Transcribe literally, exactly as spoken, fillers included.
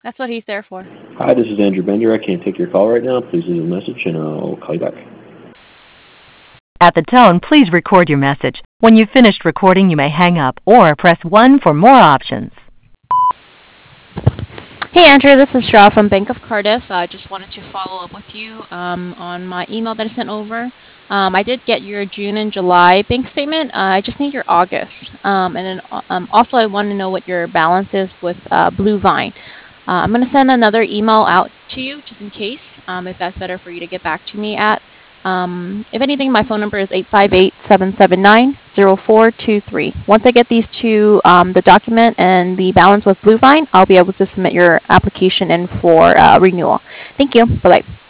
That's what he's there for. Hi, this is Andrew Bender. I can't take your call right now. Please leave a message and I'll call you back. At the tone, please record your message. When you've finished recording, you may hang up or press one for more options. Hey Andrew, this is Shaw from Bank of Cardiff. I just wanted to follow up with you um, on my email that I sent over. Um, I did get your June and July bank statement. Uh, I just need your August. Um, and then um, also I want to know what your balance is with uh, Blue Vine. Uh, I'm going to send another email out to you just in case, um, if that's better for you to get back to me at. Um, if anything, my phone number is eight five eight, seven seven nine, zero four two three. Once I get these two, um, the document and the balance with Bluevine, I'll be able to submit your application in for uh, renewal. Thank you. Bye-bye.